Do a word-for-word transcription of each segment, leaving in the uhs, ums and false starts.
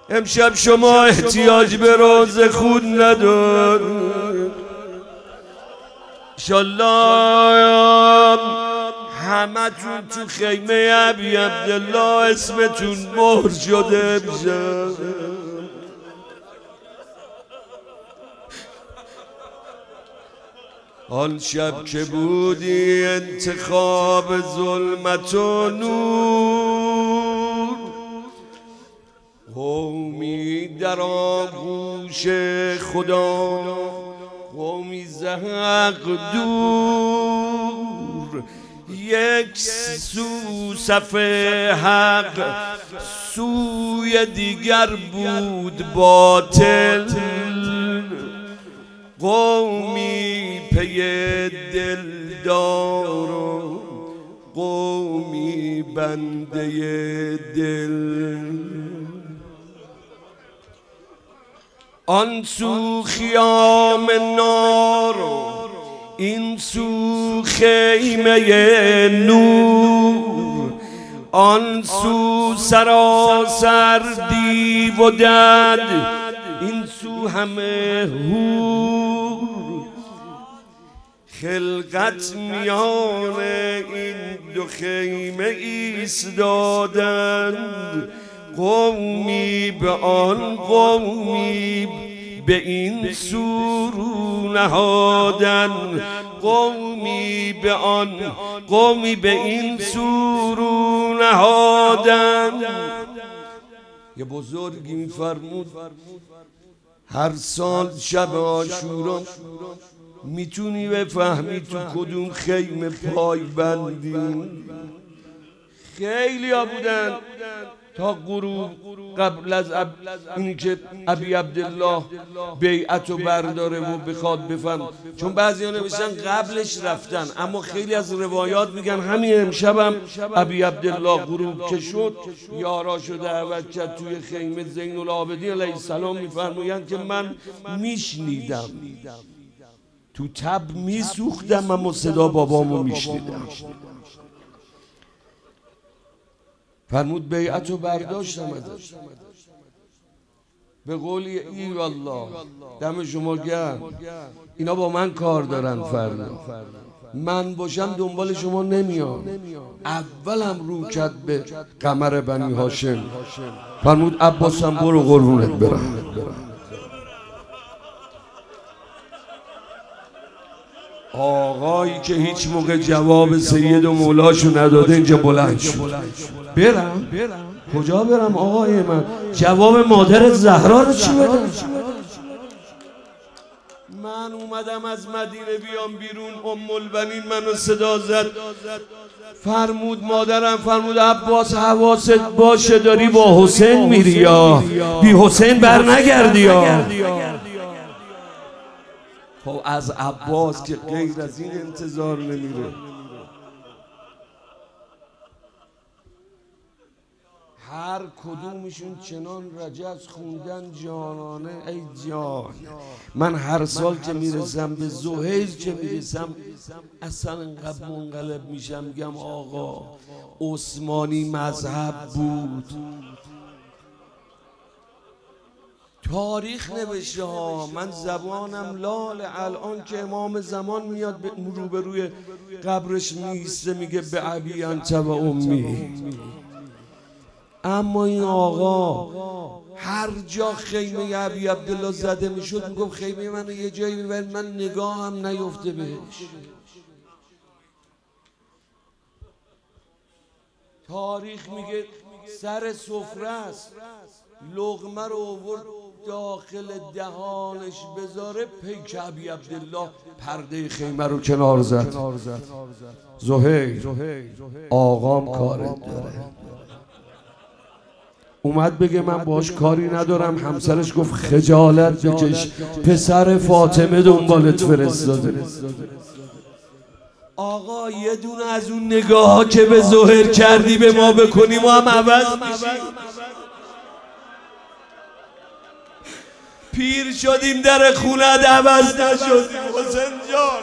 امشب شما احتیاج به راز خود ندار. انشالله همه تون تو خیمه ابی عبدالله اسمتون مهر شده بشه. آن شب که بودی انتخاب ظلمت و نور، قومی در آغوش خدا، قومی زحق دور. یک سو صف حق، سوی دیگر بود باطل. قومی پی دلدار و قومی بنده دل. آن سو خیام نار، این سو خیمه نور. آن سو سراسر دیو و دد، این سو همه هور. خلقت میان این دو خیمه ایستادند. قومی به آن قومی به این سو رو نهادن. قومی به آن قومی به این سو رو نهادن. یه بزرگی میفرمود هر سال شب عاشورا میتونی بفهمی تو کدوم خیمه پای بندی. خیلی ها بودن تا غروب قبل از اب... اینی که ابی عبدالله بیعتو برداره و بخواد بفهم، چون بعضی ها نوشتن قبلش رفتن، اما خیلی از روایات میگن همین امشبم ابی عبدالله غروب که شد یاراشو دعوت کرد توی خیمه. زین العابدین علیه السلام میفرمایند که من میشنیدم تو تب میسوختم، اما صدا بابامو میشنیدم. فرمود بیعتو برداشتم ازش. به قولی ای والله دم شما گرم، اینا با من کار دارن. فرمود من باشم دنبال شما نمیام. اولم رو کرد به قمر بنی هاشم. فرمود عباسم برو قربونت برم. آقایی که هیچ موقع جواب سید و مولاشو نداده اینجا بلند شد. برم؟ کجا برم آقای من؟ جواب مادر زهرا رو چی بدم؟ من اومدم از مدینه بیام بیرون، ام البنین منو صدا زد. فرمود مادرم فرمود عباس حواست باشه داری با حسین میری یا بی حسین بر نگردی یا. خب از عباس که غیر از این انتظار نمیره. هر کدومشون چنان رجز خوندن جانانه. ای جان من هر سال که میرسم به زهیر که میرسم اصلا انقدر منقلب میشم، میگم آقا عثمانی مذهب بود. تاریخ نوشته ها، من زبانم لال. الان که امام زمان میاد روبروی قبرش میسته میگه به ابی انت و امی. اما این آقا هر جا خیمه ابی عبدالله زده میشد میگفت خیمه منو یه جایی میبرید من نگاهم نیفته بهش. تاریخ میگه سر سفره است، لقمه رو آورد داخل دهانش بذاره، پیک ابی عبدالله پرده خیمه رو کنار زد. زهیر آقام کارت داره. اومد بگه من باش کاری ندارم. همسرش گفت خجالت بکش، پسر فاطمه دنبالت فرستاده. آقا یه دونه از اون نگاه ها که به زهیر کردی به ما بکنی ما هم عوض میشیم. پیر شدیم در خونت عوض نشدیم حسین جان.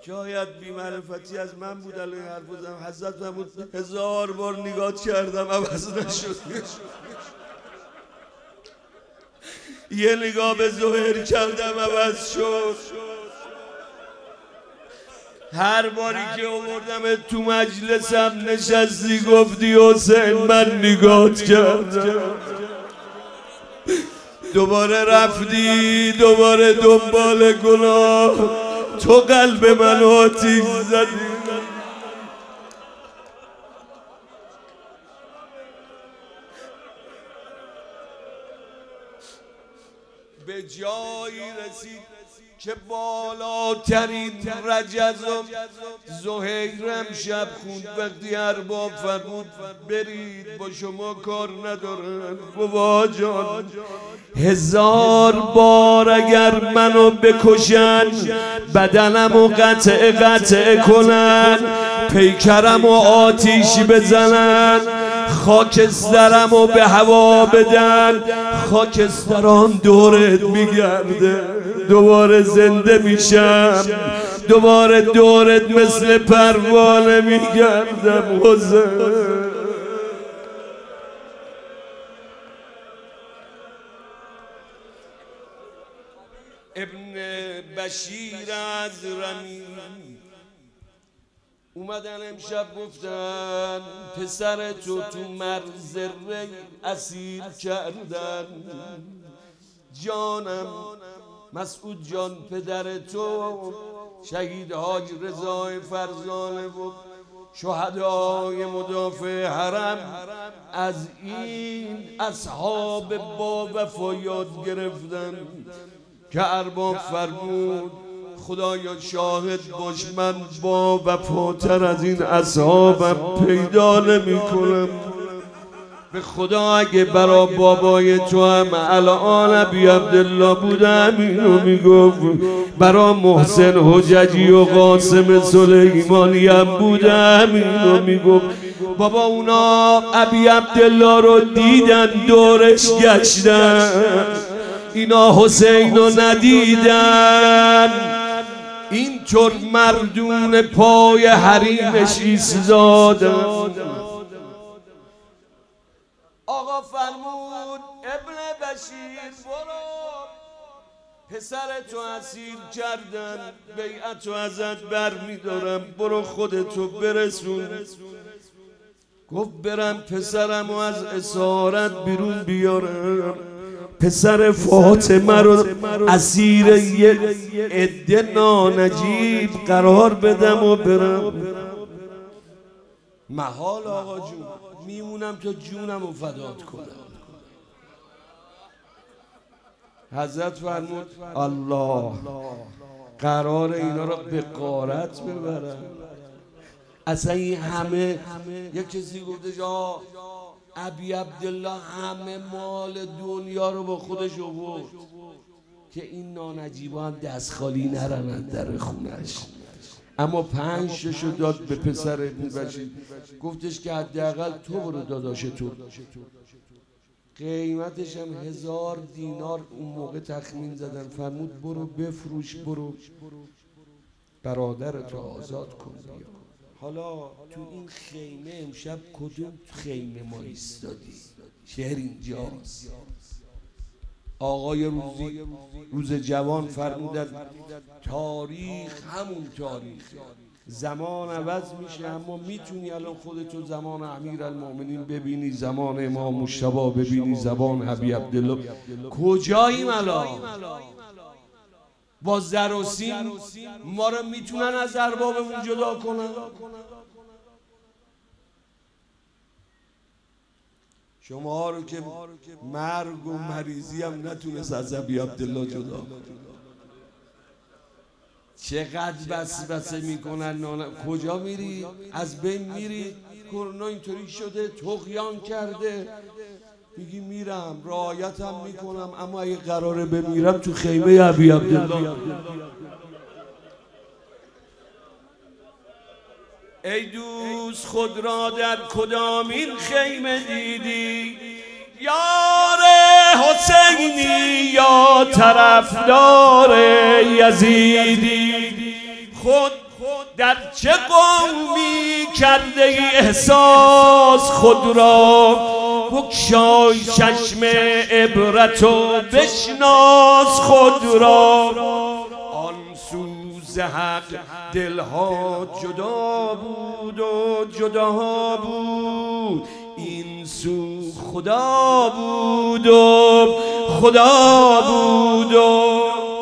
شاید بی‌معرفتی از من بود الان حرف بزنم. حضرت فرمود هزار بار نگات کردم عوض نشد. یه نگاه به ظهر کردم عوض شد. هر باری که آوردم تو مجلسم نشستی گفتی حسین من نگات کردم. دوباره رفتی دوباره دنبال گناه، تو قلب من آتیش زدی. به جایی رسید که بالاترین رجز زهیر امشب خوند. وقتی ارباب فرمود برید با شما کار ندارن، بابا جان هزار بار اگر منو بکشن بدنمو قطع قطع کنن، پیکرمو آتیش بزنن، خاکسترمو به هوا بدن، خاکستران دورت میگرده، دوباره زنده میشم، دوباره دورت مثل پروانه میگردم. حسین ابن بشیر از رمی اومدن امشب گفتن پسر تو تو مرز ری اسیر کردن. جانم مسعود جان پدر تو شهید حاج رضای فرزانه و شهدای مدافع حرم از این اصحاب با وفا یاد گرفتن که ارباب فرمود خدایا شاهد باش من با وفاتر از این اصحابم پیدا نمی کنم. به خدا اگه برا بابای تو هم الان ابی عبدالله بودم اینو میگفت، برا محسن حججی و قاسم سلیمانی هم بودم اینو میگفت. بابا اونا ابی عبدالله رو دیدن دورش گشتن، اینا حسین رو ندیدن. اینطور مردون پای حریمش ایستادن. آقا فرمود ابن بشیر برو، پسر تو اسیر کردن، بیعت و ازت بر میدارم، برو خودتو برسون. گفت برم پسرم و از اسارت بیرون بیارم، پسر فاطمه رو اسیر یه عده نانجیب قرار بدم و برم. محال آقا جون، میمونم تا جونم رو فدات کنم. حضرت فرمود الله قرار اینا رو به غارت ببرن. اصلا این همه یک کسی گفته جا ابی عبدالله همه مال دنیا رو با خودش آورد که این نانجیبا هم دست خالی نرنن در خونش. اما پنج ششو داد به پسر ابن بشیر، گفتش که حداقل تو برو داداش تو. قیمتش هم هزار دینار اون موقع تخمین زدن. فرمود برو بفروش، برو برادرتو آزاد کن بیا. حالا تو این خیمه امشب کدوم خیمه ما ایستادی؟ شهر اینجاست. آقای روزی روز جوان فرمودن تاریخ همون تاریخ، زمان عوض میشه اما میتونی الان خودتو زمان امیرالمومنین ببینی، زمان امام مجتبی ببینی، زمان ابی عبدالله. کجاییم الان؟ با زر و سیم ما رو میتونن از اربابمون جدا کنن؟ شما رو که مرگ و مریضی هم نتونست از ابی عبدالله جدا کنن. چقدر وسوسه میکنن. کجا میری؟ از بین میری؟ کرونا اینطوری شده، طغیان کرده، میگی میرم رعایتم میکنم، اما اگه قراره بمیرم تو خیمه ابی عبدالله. ای دوست خود را در کدامین خیمه دیدی؟ یار حسینی یا طرفدار یزیدی؟ خود گرچه قومی کرده ای احساس خود را، بگشای چشم عبرت و بشناس خود را. آن سوز حق دلها جدا بود و جدا بود، این سو خدا بود و خدا بود. و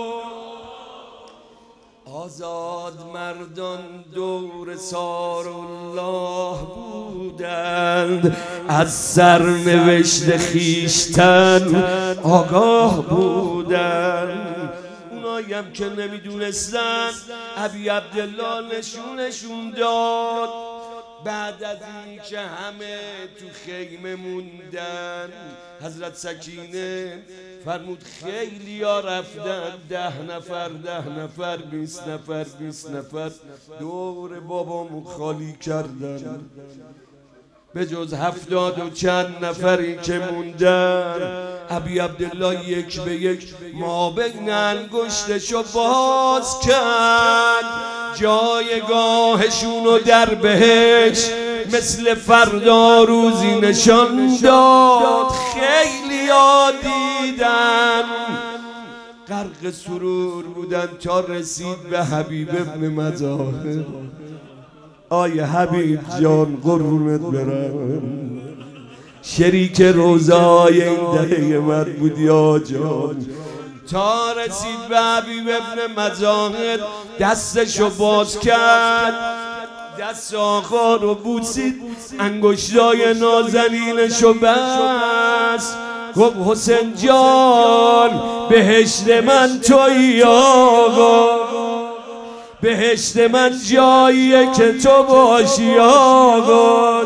آزاد مردان دور سار الله بودند، از سرنوشت خویشتن آگاه بودند. اوناییم که نمیدونستن ابی عبدالله نشونشون داد. بعد از این که همه تو خیمه موندن، حضرت سکینه فرمود خیلی ها رفتن، ده نفر ده نفر بیست نفر بیست نفر دور بابامو خالی کردن، به جز هفتاد و چند نفری که موندن. ابی عبدالله یک به یک ما بین انگشتشو باز کرد، جایگاهشونو در بهشت مثل فردا روزی نشان داد. خیلی ها دیدن غرق سرور بودن تا رسید به حبیب ابن مظاهر. آیه حبیب جان قربونت برم، شریک روزای این دهه من بودی آجان. تا رسید به حبیب ابن مظاهر دستشو باز کرد، دست آقا رو بوسید، انگشتای نازنینشو بست، گفت حسین جان بهشت من تویی آقا، بهشت من جاییه که تو باشی آقا.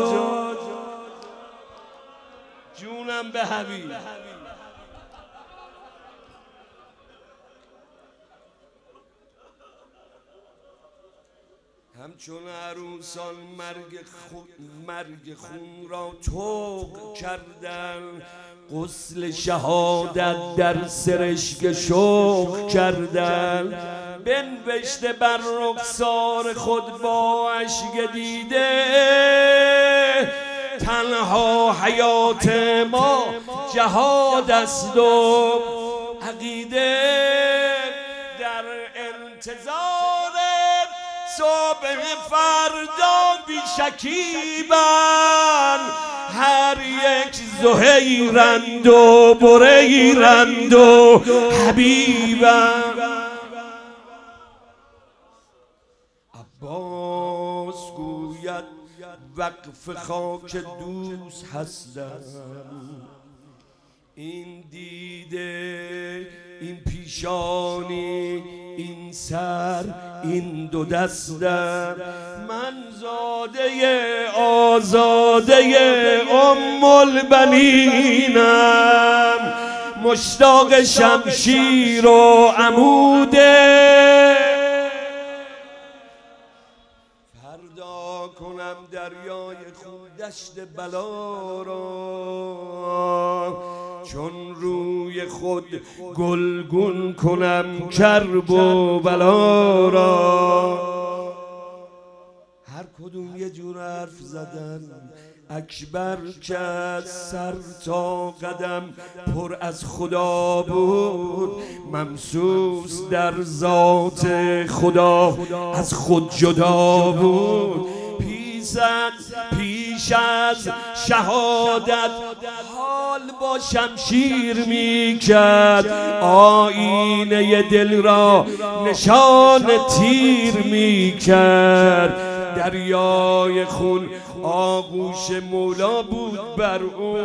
جونم به حبیب. همچون عروسان مرگ خون, مرگ خون را طوق کردن، غسل شهادت در سرشک شوق کردن. بنوشته بر رخسار خود با اشک دیده، تنها حیات ما جهاد است و عقیده. در انتظار صبح فردا بی شکیبن، هر یک زهیرند و بریرند و حبیبن. عباس گوید وقف خاک دوست هستم، این دیده این پیشانی این سر این دو دستم، من زاده آزاده ام البنینم، مشتاق شمشیر و عموده. فردا کنم دریای خون دشت بلا را، چون روی خود گلگون کنم کرب و بلا را. هر کدوم یه جور حرف زدن، اکبر که از سر تا قدم پر از خدا بود، ممسوس در ذات خدا از خود جدا بود. پیش از شهادت حال با شمشیر می کرد، آینه دل را نشان تیر می کرد. دریای خون آغوش مولا بود بر او،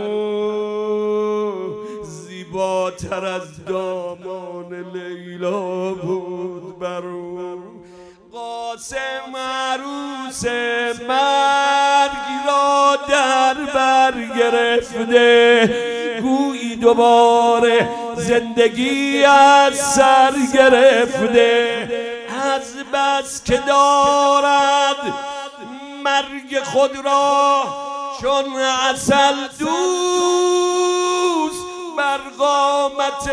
زیباتر از دامان لیلا بود بر او. قاسم عروس مرگی را در بر گرفته، گویی دوباره زندگی از سر گرفته. از بس که دارد مرگ خود را چون عسل دوست، بر قامت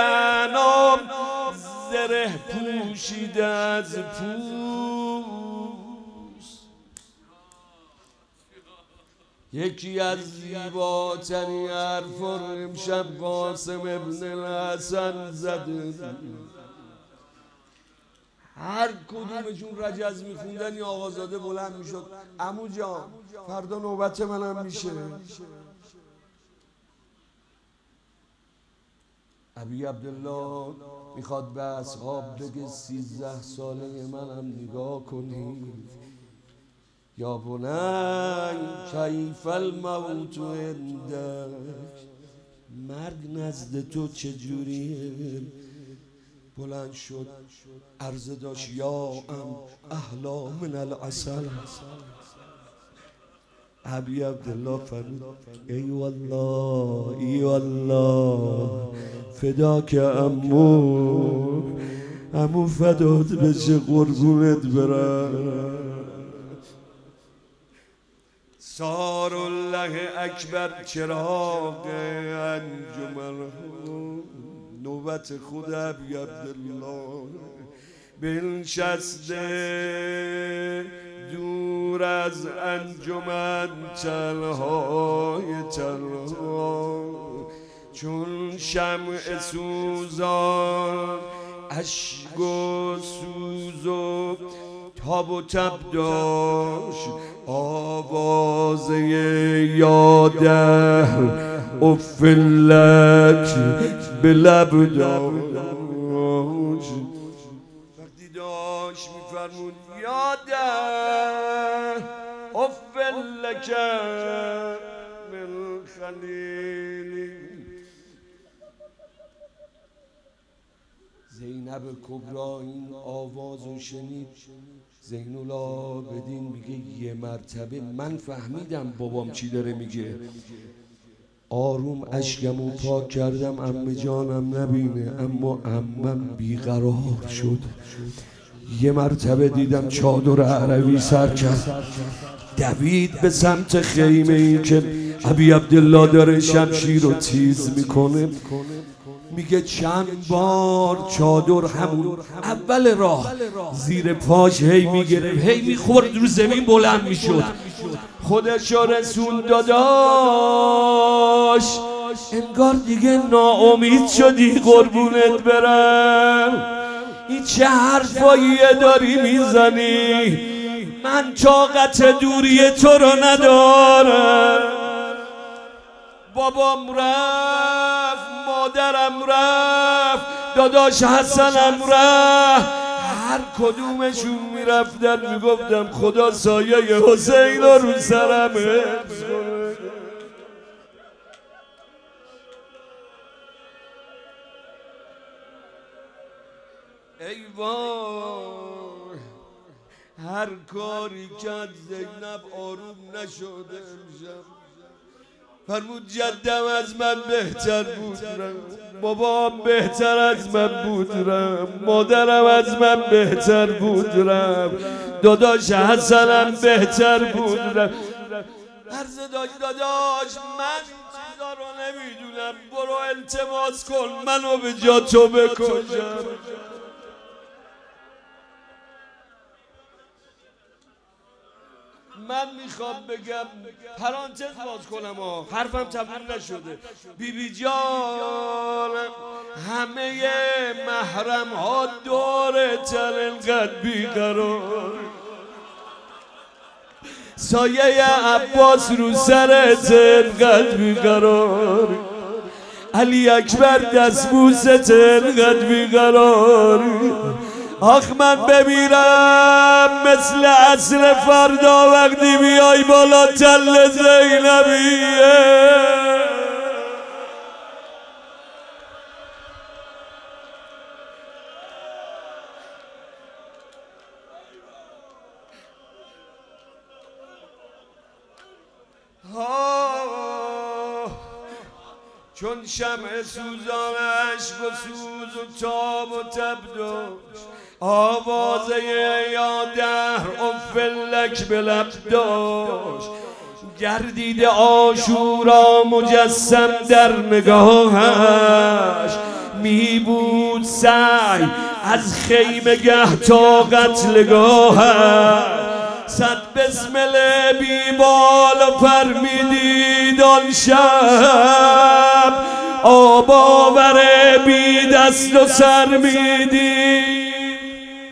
رعنام زره پوشیده از پوست. یکی از زیباترین حرف امشب قاسم ابن الحسن زده. هر کدومشون رجز میخوندن یا آقازاده بلند میشد عمو جان فردا نوبت منم میشه. ابی عبدالله میخواد به اصحاب بگه سیزده ساله منم نگاه کنید. یا بنی کیف الموت عندک، مرگ نزد تو چجوریه؟ بلند شد عرضه داشت یا ام احلا من العسل. ابی عبدالله فرمود ای والله ای والله فداک امو، امو فدات بشه قربونت برم. سار الله اکبر چراغ انجمن، نوبت خود ابی عبدالله بنشسته دور از انجمن تلهای تلها، چون شمع سوزان اشک و سوز و تاب و تب داشت. آوازه یاده افلک به لب داشت. وقتی داشت میفرمود یاده افلک من خلیلی. زینب کبرا این آوازو شنید. زین العابدین میگه یه مرتبه من فهمیدم بابام چی داره میگه. آروم اشکمو پاک کردم عمه جانم نبینه، اما عمم بیقرار شد. یه مرتبه دیدم چادر عربی سر کرد، دوید به سمت خیمه ای که ابی عبدالله داره شمشیر رو تیز میکنه. میگه چند بار چادر همون اول راه زیر پاش هی میگرفت هی میخورد رو زمین بلند میشد. خودش رو رسون داداش انگار دیگه ناامید شدی قربونت برم. این چه حرفاییه داری میزنی؟ من طاقت دوری تو رو ندارم. بابام رفت، مادرم رفت، داداش حسنم رفت، هر کدومشون میرفتن میگفتم خدا سایه حسین رو رو سرم حفظ کنه. ای وای هر کاری کرد زینب آروم نشده امشب. فرمود جدم از من بهتر بود، بابام بهتر از من بود، مادرم از من بهتر بود، داداش حسنم بهتر بود. عرض داشت داداش من چیزا رو نمیدونم، برو التماس کن منو به جا تو بکشم. من میخوام بگم پرانتز باز کنم ها، حرفم تموم نشده. بی بی جان همه محرم ها دور تن انقدر بیقرار، سایه عباس رو سرت انقدر بیقرار، علی اکبر دستبوست انقدر بیقرار. آخ من بمیرم مثل عصر فردا وقتی بیای بالا تل زینبیه. چون شمع سوزانش و سوز و تاب و تب داشت، آوازه یا دهر افلک به لب داشت. گردید آشورا مجسم در نگاهش، می بود سعی از خیمه گه تا قتلگاهش. صد بسمله بی بال و پر میدید آن شب، آب آوره بی دست و سر میدید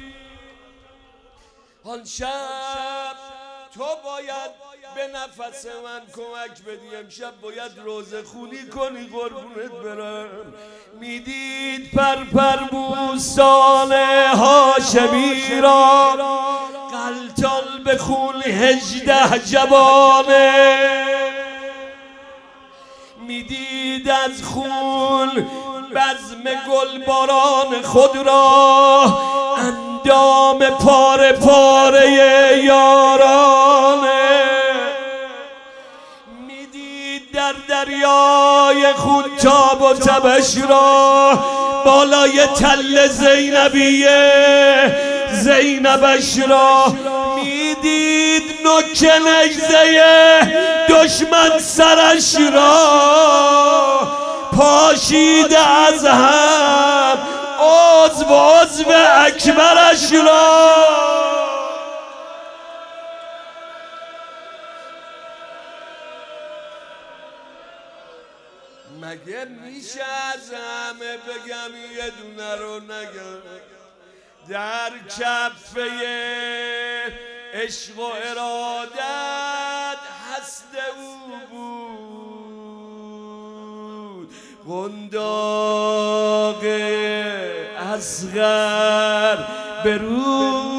آن شب. تو باید به نفس من کمک بدی، امشب باید روزه خونی کنی قربونت برم. میدید پر پر بوستان هاشمی را، غلطان به خون هجده جوانه. میدید از خون بزم گلباران خود را، اندام پاره پاره یارانه. میدید در دریای خون تاب و تبش را، بالای تل زینبیه زینبش را. میدید نوک نیزه دشمن سرش را، پاشیده از هم عضو عضو اکبرش را. مگه میشه از همه بگم یه دونه رو نگم؟ در کفه عشق و ارادت هست او بود، قنداق اصغر به روی